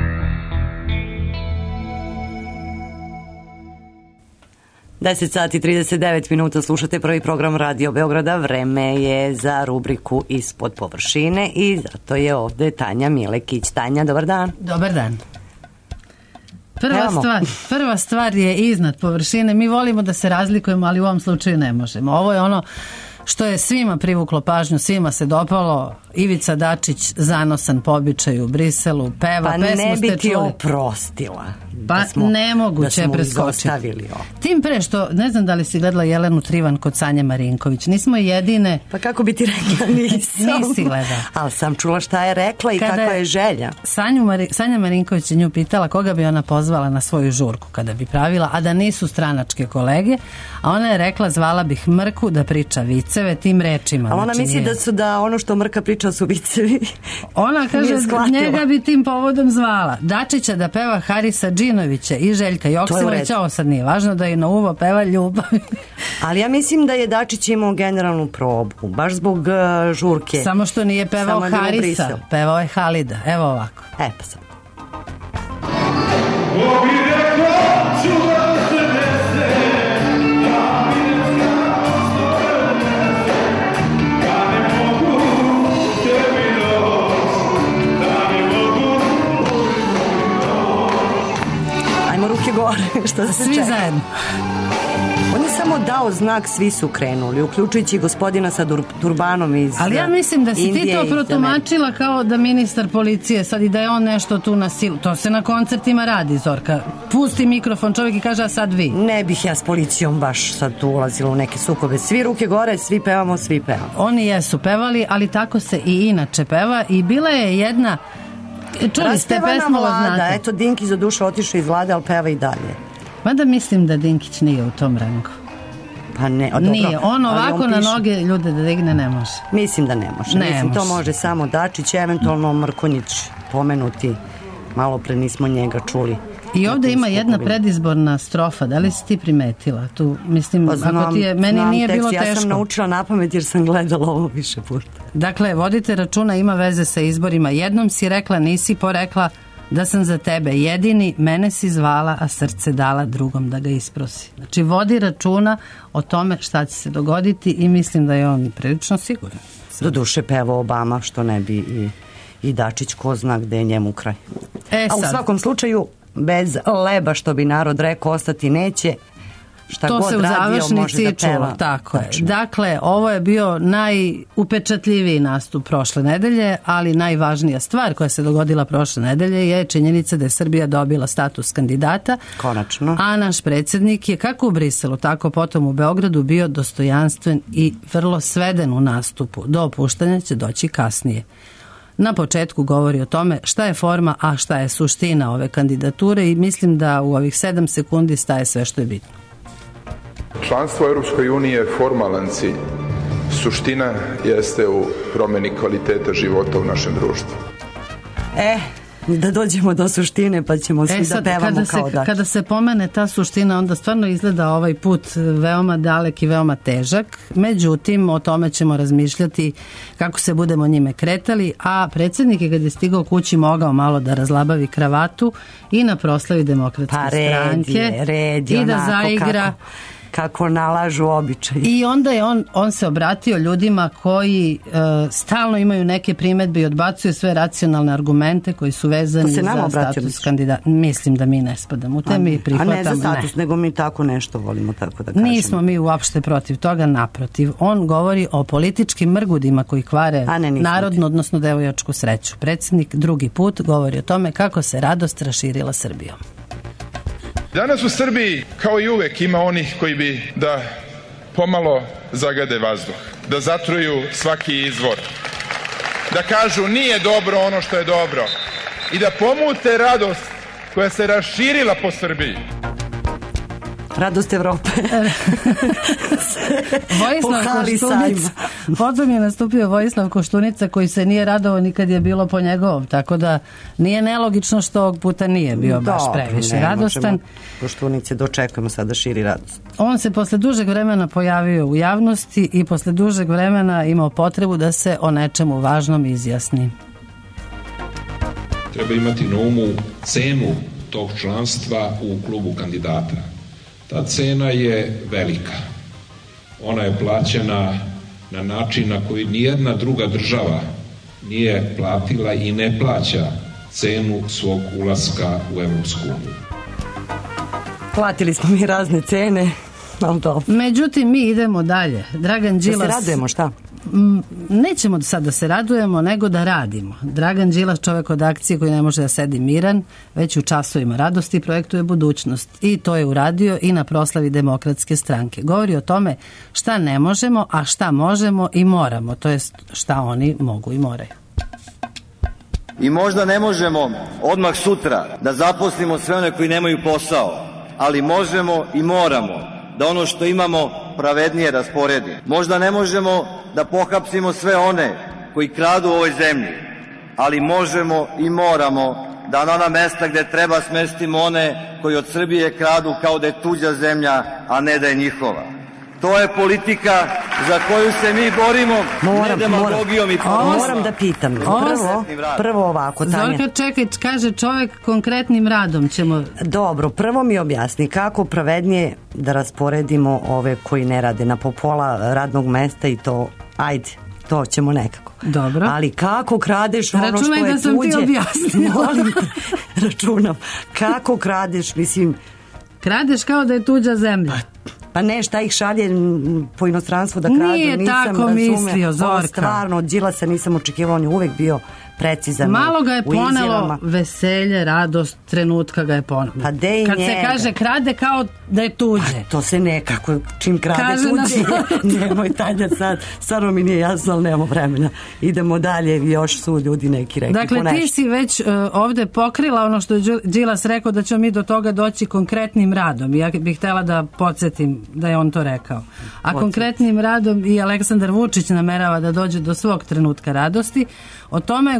deset sati i trideset devet minuta, slušate prvi program Radio Beograda. Vreme je za rubriku Ispod površine i zato je ovde Tanja Milekić. Tanja, dobar dan. Dobar dan. Prva Evo. stvar, prva stvar je iznad površine. Mi volimo da se razlikujemo, ali u ovom slučaju ne možemo. Ovo je ono što je svima privuklo pažnju, svima se dopalo. Ivica Dačić, zanosan po običaju u Briselu, peva, pa pesmu ne bi ste ti čuli. oprostila. Pa da smo, nemoguće da smo preskočiti. izostavili ovo. Tim pre što, ne znam da li si gledala Jelenu Trivan kod Sanje Marinković. Nismo jedine... Pa kako bi ti rekla, nisam. Nisi gledala. Ali sam čula šta je rekla i Kada kakva je želja. Sanju Mari, Sanja Marinković je nju pitala koga bi ona pozvala na svoju žurku kada bi pravila, a da nisu stranačke kolege, a ona je rekla zvala bih Mrku da priča viceve tim rečima. Ali ona Znači, misli nije- da su da ono što Mrka priča su vicevi. Ona kaže Nije shvatila. njega bi tim povodom zvala. Dačića da peva Harisa Džinovića i Željka Joksimovića, ovo sad nije važno, da je na uvo peva Ljubav. Ali ja mislim da je Dačić imao generalnu probu, baš zbog uh, žurke. Samo što nije pevao Samo nije u Harisa, Brisel. pevao je Halida. Evo ovako. E pa sam. Ajmo ruke gore, šta se Svi čeka? zajedno. On je samo dao znak, svi su krenuli, uključujući gospodina sa dur- turbanom iz Ali ja mislim da si Indije ti i to iz protumačila kao da ministar policije sad i da je on nešto tu na silu. To se na koncertima radi, Zorka. Pusti mikrofon čovjek i kaže, a sad vi. Ne bih ja s policijom baš sad tu ulazila u neke sukobe. Svi ruke gore, svi pevamo, svi pevamo. Oni jesu pevali, ali tako se i inače peva i bila je jedna... Čuli ste Raspevana pesmu, ovo Vlada, znate. eto Dinki za dušu otišao iz Vlade, ali peva i dalje. Mada mislim da Dinkić nije u tom rangu. Pa ne, o, dobro, Nije, on ali ovako na piše- noge ljude da digne ne može. Mislim da ne može. Ne Mislim, to može. može samo Dačić, eventualno Mrkonjić pomenuti. Malo pre nismo njega čuli. I ovde ima jedna predizborna strofa, da li si ti primetila? Tu, mislim, Pa znam, ako ti je, meni znam nije tekst, bilo ja teško. sam naučila na pamet jer sam gledala ovo više puta. Dakle, vodite računa, ima veze sa izborima. Jednom si rekla, nisi porekla da sam za tebe jedini, mene si zvala, a srce dala drugom da ga isprosi. Znači, vodi računa o tome šta će se dogoditi i mislim da je on prilično siguran. Do duše peva Obama, što ne bi i, i Dačić, ko zna gde je njemu kraj. E, a u sad. svakom slučaju, bez leba, što bi narod rekao, ostati neće. Šta To god se u radio, može završnici da čulo, peva. tako je. Tačno. Dakle, ovo je bio najupečatljiviji nastup prošle nedelje, ali najvažnija stvar koja se dogodila prošle nedelje je činjenica da je Srbija dobila status kandidata. Konačno. A naš predsjednik je kako u Briselu, tako potom u Beogradu bio dostojanstven i vrlo sveden u nastupu. Do opuštanja će doći kasnije. Na početku govori o tome šta je forma, a šta je suština ove kandidature i mislim da u ovih sedam sekundi staje sve što je bitno. Članstvo u Europskoj uniji je formalan cilj. Suština jeste u promjeni kvaliteta života u našem društvu. E, da dođemo do suštine pa ćemo svi E sad, da pevamo kada se, kao Dačić. kada se pomene ta suština, onda stvarno izgleda ovaj put veoma dalek i veoma težak. Međutim, o tome ćemo razmišljati kako se budemo njime kretali, a predsjednik je kad je stigao kući mogao malo da razlabavi kravatu i na proslavi Demokratske Pa red stranke je, red je i da onako zaigra. kako, kako nalažu običaj. I onda je on, on se obratio ljudima koji e, stalno imaju neke primedbe i odbacuju sve racionalne argumente koji su vezani To se nama za obratio, status misliš? kandidata. Mislim da mi ne spadamo u te, mi A prihvatamo. ne za status, nego mi tako nešto volimo tako da kažemo. Nismo mi uopšte protiv toga, naprotiv. On govori o političkim mrgudima koji kvare A ne, nismo narodnu, odnosno devojačku sreću. Predsjednik drugi put govori o tome kako se radost raširila Srbijom. Danas u Srbiji, kao i uvek, ima onih koji bi da pomalo zagade vazduh, da zatruju svaki izvor, da kažu nije dobro ono što je dobro i da pomute radost koja se raširila po Srbiji. Radost Evrope. Vojislav Pohvali Koštunica. Potom je nastupio Vojislav Koštunica koji se nije radovao nikad je bilo po njegovom, tako da nije nelogično što ovog puta nije bio baš Dobro, previše ne radostan. možemo Koštunice dočekujemo sad da širi radost. On se posle dužeg vremena pojavio u javnosti i posle dužeg vremena imao potrebu da se o nečemu važnom izjasni. Treba imati na umu cenu tog članstva u klubu kandidata. Ta cena je velika. Ona je plaćena na način na koji nijedna druga država nije platila i ne plaća cenu svog ulaska u Evropsku uniju. Platili smo mi razne cene, ali dobro. Međutim, mi idemo dalje. Dragan Đilas... Da se radujemo, šta? M, Nećemo sad da se radujemo, nego da radimo. Dragan Đilas, čovjek od akcije koji ne može da sedi miran, već u časovima radosti projektuje budućnost. I to je uradio i na proslavi Demokratske stranke. Govori o tome šta ne možemo, a šta možemo i moramo. To jest šta oni mogu i moraju. I možda ne možemo odmah sutra da zaposlimo sve one koji nemaju posao, ali možemo i moramo da ono što imamo pravednije rasporedimo. Možda ne možemo da pohapsimo sve one koji kradu u ovoj zemlji, ali možemo i moramo da na ona mesta gde treba smestimo one koji od Srbije kradu kao da je tuđa zemlja, a ne da je njihova. To je politika za koju se mi borimo, moram, ne demagogijom i moram, moram da pitam. Prvo, prvo ovako, Tanja. Zorka, čekaj, kaže čovjek konkretnim radom ćemo... Dobro, prvo mi objasni kako pravednije da rasporedimo ove koji ne rade na popola radnog mesta i to, ajde, to ćemo nekako. Dobro. Ali kako kradeš ono Računaj što je tuđe? da sam ti objasnila. Molim te, računam. Kako kradeš, mislim... Kradeš kao da je tuđa zemlja. Pa ne, šta ih šalje po inostranstvu da kradu, Nije nisam tako razume. mislio, Zorka. Ovo stvarno, od Đilasa nisam očekivao, on je uvek bio precizan. Malo ga je u ponelo izjavama. veselje, radost, trenutka ga je ponelo. Pa de i Kad njega. se kaže krade kao da je tuđe. A to se nekako, čim krade Kaže tuđe. Nemoj, Tanja, sad, stvarno mi nije jasno, ali nemamo vremena. Idemo dalje, još su ljudi neki rekli. Dakle, po nešto. ti si već uh, ovde pokrila ono što je Đilas rekao da ćemo mi do toga doći konkretnim radom. Ja bih htjela da podsjetim da je on to rekao. A Podsjet. konkretnim radom i Aleksandar Vučić namerava da dođe do svog trenutka radosti. O tome je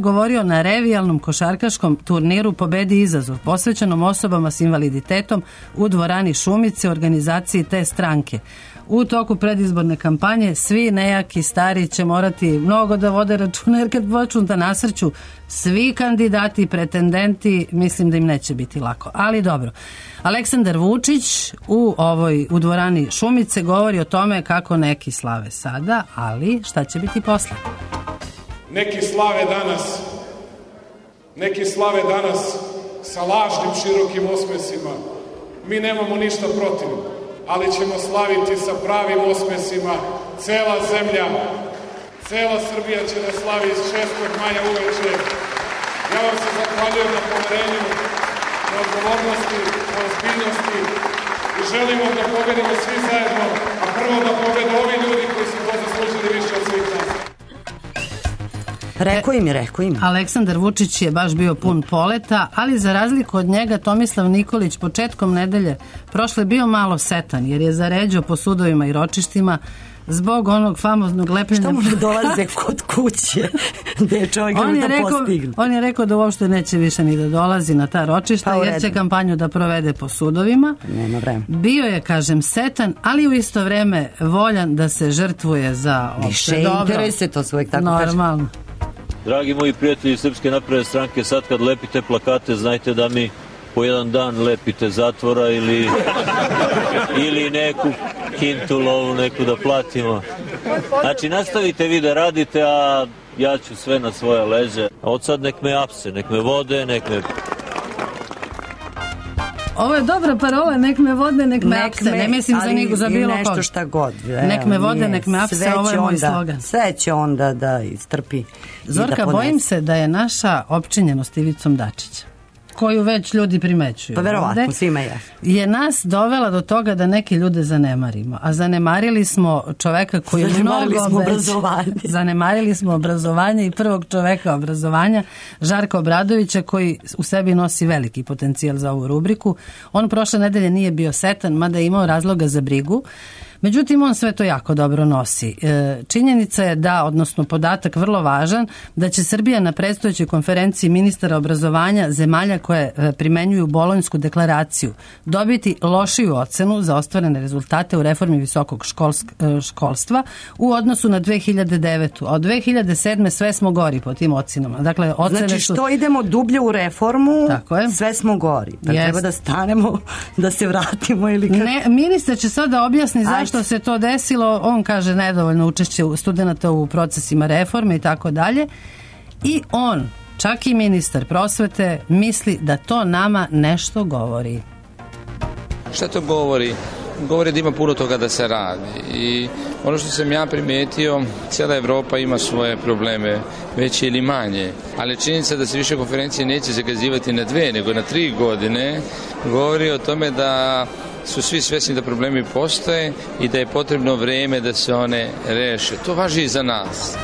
govorio na revijalnom košarkaškom turniru Pobedi izazov, posvećenom osobama s invaliditetom u dvorani Šumice, organizaciji te stranke. U toku predizborne kampanje svi nejaki stari će morati mnogo da vode računa, jer kad počnu da nasrću svi kandidati i pretendenti, mislim da im neće biti lako. Ali dobro. Aleksandar Vučić u ovoj u dvorani Šumice govori o tome kako neki slave sada, ali šta će biti posle? Neki slave danas, neki slave danas sa lažnim širokim osmesima. Mi nemamo ništa protiv, ali ćemo slaviti sa pravim osmesima. Cela zemlja, cela Srbija će da slavi iz šestog maja uveče. Ja vam se zahvaljujem na poverenju, na odgovornosti, na ozbiljnosti i želimo da pobedimo svi zajedno, a prvo da pobede ovi ljudi koji su to zaslužili više od svih nas. Rekao im je, rekao im. Aleksandar Vučić je baš bio pun poleta, ali za razliku od njega Tomislav Nikolić početkom nedelje prošle bio malo setan, jer je zaređao po sudovima i ročištima zbog onog famoznog lepljenja. Što mu ne dolaze kod kuće gde je čovjek on je, da rekao, postigne? on je rekao da uopšte neće više ni da dolazi na ta ročišta, pa jer će kampanju da provede po sudovima. Nema vremena. Bio je, kažem, setan, ali u isto vreme voljan da se žrtvuje za opšte dobro. Više interese, to se uvijek tako kaže. Normalno. Dragi moji prijatelji Srpske napredne stranke, sad kad lepite plakate, znajte da mi po jedan dan lepite zatvora ili, ili neku kintu lovu, neku da platimo. Znači, nastavite vi da radite, a ja ću sve na svoje leže. A od sad nek me apse, nek me vode, nek me... Ovo je dobra parola, nek me vode, nek me apse. Ne mislim za nigu, za bilo nešto kog. šta god. Nek me vode, nek me apse, ovo je moj slogan. Sve će onda da istrpi. Zorka, bojim se da je naša opčinjenost Ivicom Dačića, koju već ljudi primećuju. Pa verovatno, svima je. Je nas dovela do toga da neke ljude zanemarimo. A zanemarili smo čoveka koji je mnogo smo obrazovanje. Zanemarili smo obrazovanje i prvog čoveka obrazovanja, Žarka Obradovića, koji u sebi nosi veliki potencijal za ovu rubriku. On prošle nedelje nije bio setan, mada je imao razloga za brigu. Međutim, on sve to jako dobro nosi. E, činjenica je da, odnosno podatak vrlo važan, da će Srbija na predstojećoj konferenciji ministara obrazovanja zemalja koje e, primenjuju Bolonjsku deklaraciju dobiti lošiju ocenu za ostvarene rezultate u reformi visokog školsk, e, školstva u odnosu na dve hiljade devetu. A od dve hiljade sedme sve smo gori po tim ocenama. Dakle, ocene znači, su... što idemo dublje u reformu, tako je. Sve smo gori. Pa yes. Treba da stanemo, da se vratimo ili kako? Ne, ministar će sad da objasni zašto se to desilo. On kaže nedovoljno učešće studenta u procesima reforme i tako dalje. I on, čak i ministar prosvete, misli da to nama nešto govori. Šta to govori? Govori da ima puno toga da se radi. I ono što sam ja primetio, cijela Evropa ima svoje probleme, veće ili manje. Ali činjenica da se više konferencije neće zakazivati na dve, nego na tri godine, govori o tome da su svi svesni da problemi postoje i da je potrebno vreme da se one reše. To važi i za nas.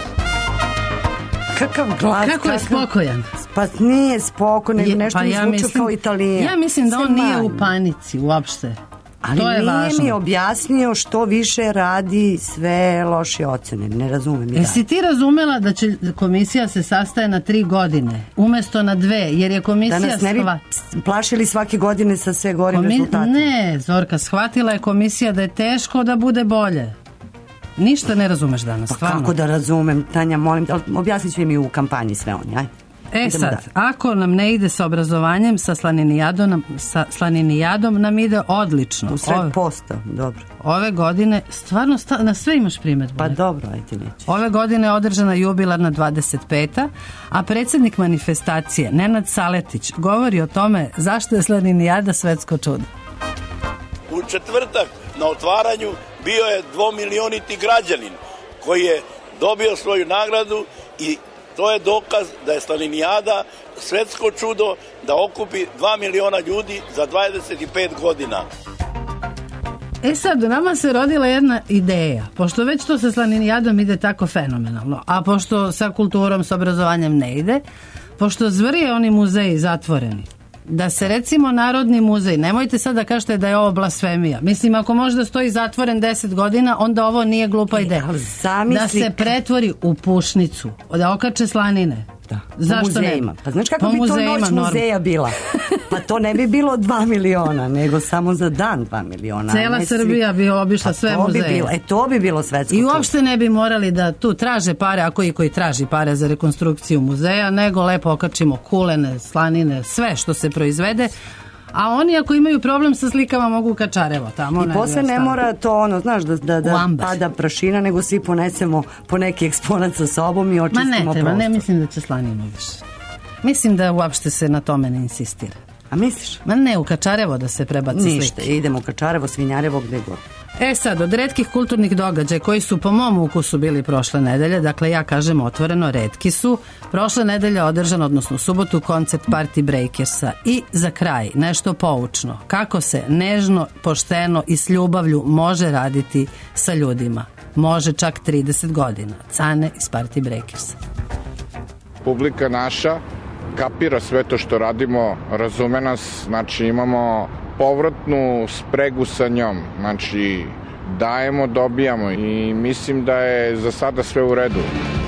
Kakav glas, kako je spokojan? Pa nije spokoj, nego nešto pa mi ja zvuči mislim, kao Italija. Ja mislim da Sve on nije manje. u panici uopšte. Ali to je nije važno. mi objasnio što više radi sve loše ocene. Ne razumem. Jesi ti razumela da će komisija se sastaje na tri godine umesto na dve, jer je komisija... Da nas ne bi shva... plašili svake godine sa sve gorim Komi... rezultatima. Ne, Zorka, shvatila je komisija da je teško da bude bolje. Ništa ne razumeš danas, pa stvarno. Kako da razumem, Tanja, molim, objasnit ću mi u kampanji sve oni, aj. E Idemo sad, da. ako nam ne ide sa obrazovanjem, sa slaninijadom, sa slaninijadom nam ide odlično. U sred ove, posta, dobro. Ove godine, stvarno, sta, na sve imaš primjedbu. Pa dobro, ajde nećeš. Ove godine je održana jubilarna dvadeset peta, a predsjednik manifestacije, Nenad Saletić, govori o tome zašto je slaninijada svetsko čudo. U četvrtak na otvaranju bio je dvomilioniti građanin koji je dobio svoju nagradu i to je dokaz da je slaninijada svetsko čudo da okupi dva miliona ljudi za dvadeset pet godina. E sad, nama se rodila jedna ideja, pošto već to sa slaninijadom ide tako fenomenalno, a pošto sa kulturom, sa obrazovanjem ne ide, pošto zvrije oni muzeji zatvoreni, da se recimo Narodni muzej, nemojte sad da kažete da je ovo blasfemija. Mislim, ako možda stoji zatvoren deset godina, onda ovo nije glupa ideja. Zamisli... Da se pretvori u pušnicu, da okače slanine. Zašta? Zašto po muzejima. ne? Pa znaš kako po bi to muzejima, noć norm... muzeja bila? Pa to ne bi bilo dva miliona, nego samo za dan dva miliona. Cela ne Srbija bi obišla pa sve to muzeje. Bi bilo, e, to bi bilo svetsko. I uopšte ne bi morali da tu traže pare, ako i koji traži pare za rekonstrukciju muzeja, nego lepo okačimo kulene, slanine, sve što se proizvede. A oni ako imaju problem sa slikama mogu u Kačarevo tamo. I posle ne mora to ono, znaš, da, da, da pada prašina, nego svi ponesemo po neki eksponat sa sobom i očistimo prostor. Ma ne treba, ne mislim da će slaninu više. Mislim da uopšte se na tome ne insistira. A misliš? Ma ne, u Kačarevo da se prebaci slike. Ništa, idemo u Kačarevo, Svinjarevo, gde god. E sad, od retkih kulturnih događaja koji su po mom ukusu bili prošle nedelje, dakle ja kažem otvoreno, retki su, prošle nedelje održan, odnosno u subotu, koncert Party Breakersa. I za kraj, nešto poučno, kako se nežno, pošteno i s ljubavlju može raditi sa ljudima. Može čak trideset godina. Cane iz Party Breakersa. Publika naša kapira sve to što radimo, razume nas, znači imamo povratnu spregu sa njom, znači dajemo, dobijamo i mislim da je za sada sve u redu.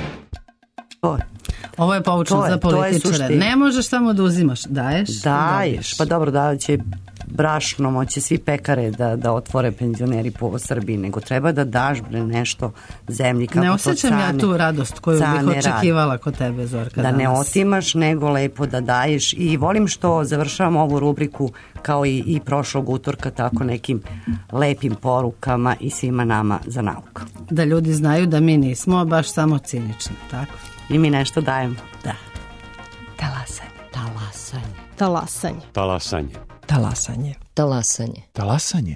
Ovo je poučno za političare. Ne možeš samo da uzimaš, daješ. Daješ, pa dobro, da će brašno, moće svi pekare da, da otvore penzioneri po Srbiji, nego treba da daš bre nešto zemlji kako to cane. Ne osjećam ja tu radost koju bih očekivala kod tebe, Zorka, da danas. Ne otimaš, nego lepo da daješ i volim što završavam ovu rubriku kao i, i prošlog utorka tako nekim lepim porukama i svima nama za nauku. Da ljudi znaju da mi nismo baš samo cinični, tako? I mi nešto dajemo. Da. Talasanje. Talasanje. Talasanje. Talasanje. Talasanje. Talasanje. Talasanje.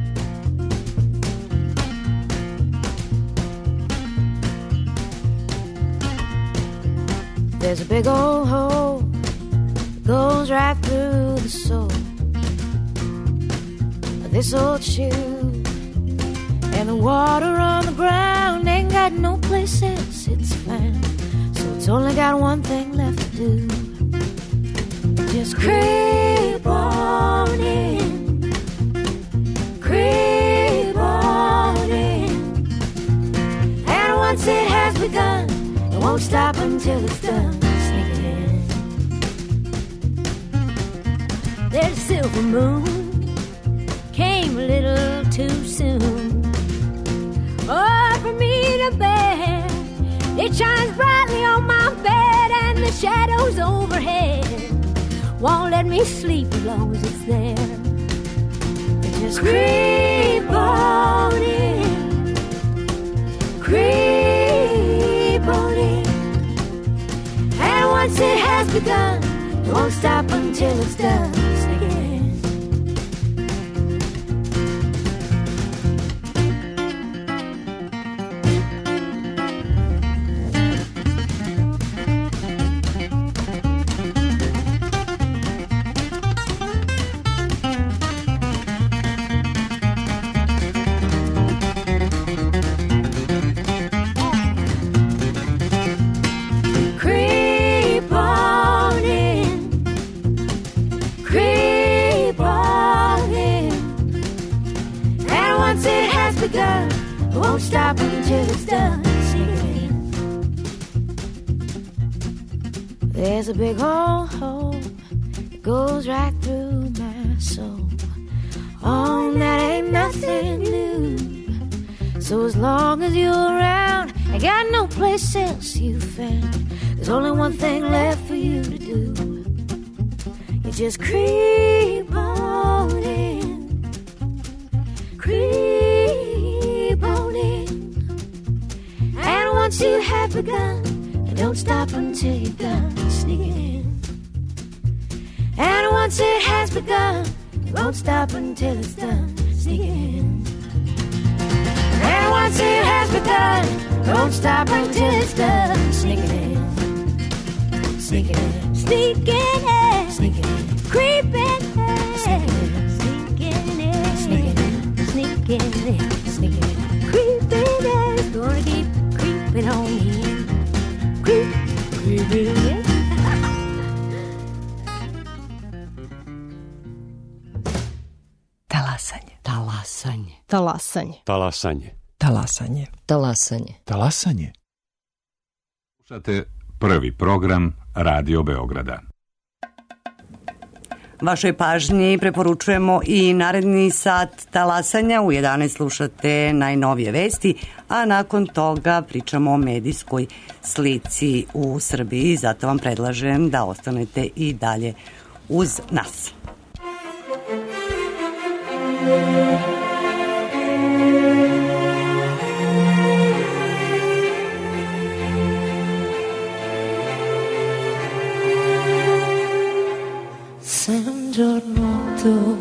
There's a big old hole that goes right through the sole of this old shoe, and the water on the ground ain't got no place else it's found, so it's only got one thing left to do. Just creep on in, creep on in, and once it has begun, it won't stop until it's done. Sneak it in. There's a silver moon, came a little too soon. Oh, for me to bear, it shines brightly on my bed, and the shadows overhead won't let me sleep as long as it's there. It just creep on in, creep on in, and once it has begun, it won't stop until it's done. Sneak it in. Won't stop until it's done. Singing. There's a big old hole that goes right through my soul. Oh, that ain't nothing new. So as long as you're around, I got no place else you found. There's only one thing left for you to do. You just creep on in, creep on in, and once you have begun, don't stop until you're done. Sneak it in. And once it has begun, it won't stop until it's done. Sneak it in. And once it has begun, don't stop until it's done. Sneak it in. Sneak it in. Sneak it in. Sneak it in. Creep in. Sneak it in. Sneak it in. Sneak it in. Sneak it in. Creep in. Gonna keep creeping on in. Creep, creep in. Talasanje. Talasanje. Talasanje. Talasanje. Talasanje. Talasanje. Talasanje. Slušate Prvi program Radio Beograda. Vašoj pažnji preporučujemo i naredni sat talasanja. U jedanaest slušate najnovije vesti, a nakon toga pričamo o medijskoj slici u Srbiji. Zato vam predlažem da ostanete i dalje uz nas. Se un giorno tu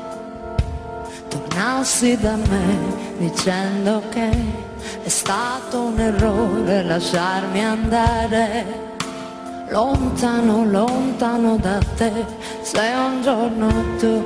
tornassi da me dicendo che è stato un errore lasciarmi andare lontano, lontano da te, se un giorno tu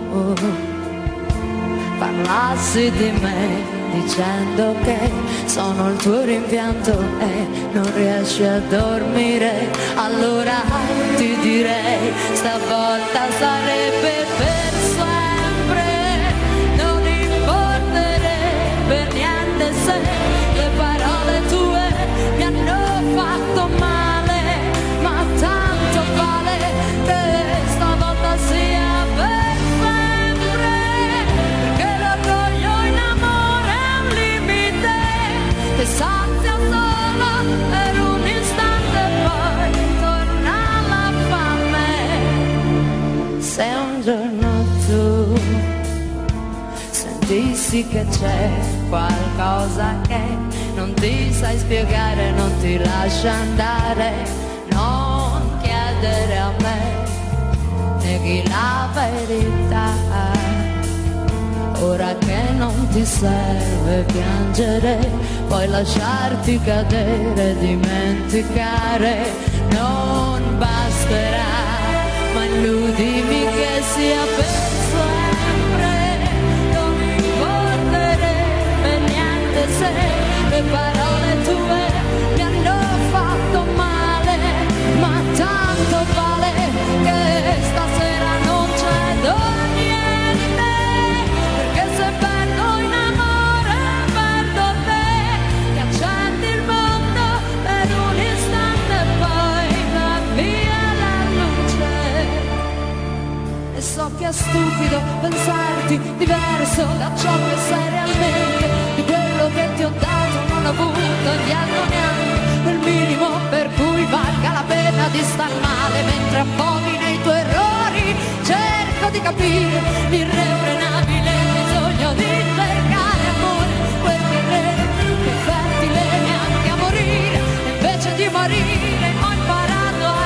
parlassi di me dicendo che sono il tuo rimpianto e non riesci a dormire, allora ti direi stavolta sarebbe per sempre, non importerebbe niente se le parole tue mi hanno fatto male, ma tanto vale che stavolta sia per sempre, perché l'orgoglio in amore è un limite che sazia solo per un istante e poi torna la fame. Se un giorno tu sentissi che c'è qualcosa che non ti sai spiegare, non ti lascia andare, non chiedere a me, neghi la verità. Ora che non ti serve piangere, puoi lasciarti cadere, dimenticare, non basterà, ma illudimi che sia per sempre, non importerebbe niente se le parole tue mi hanno fatto male, ma tanto vale che stasera non cedo niente, perché se perdo in amore perdo te, che accendi il mondo per un istante e poi va via la luce. E so che è stupido pensarti diverso da ciò che sei realmente, di quello che ti ho dato non ho avuto indietro neanche il minimo per cui valga la pena di star male, mentre affoghi nei tuoi errori cerco di capire l'irrefrenabile bisogno di cercare amore, quel terreno che è fertile neanche a morire, e invece di morire ho imparato a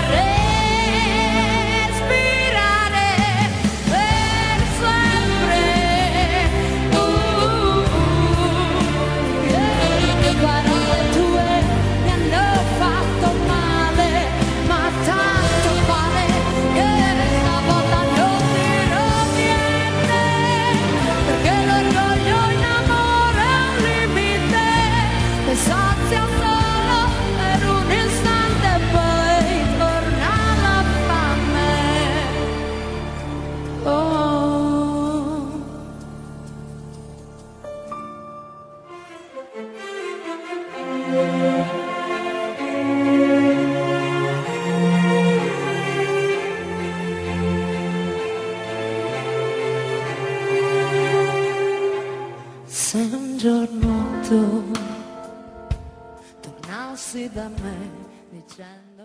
respirare per sempre. Uh, uh, yeah. Le parole tue mi hanno fatto male, ma tanto vale che stavolta non dirò niente, perché l'orgoglio in amore è un limite che sazia solo per un istante e poi torna la fame. Oh. Se un giorno tu tornassi da me dicendo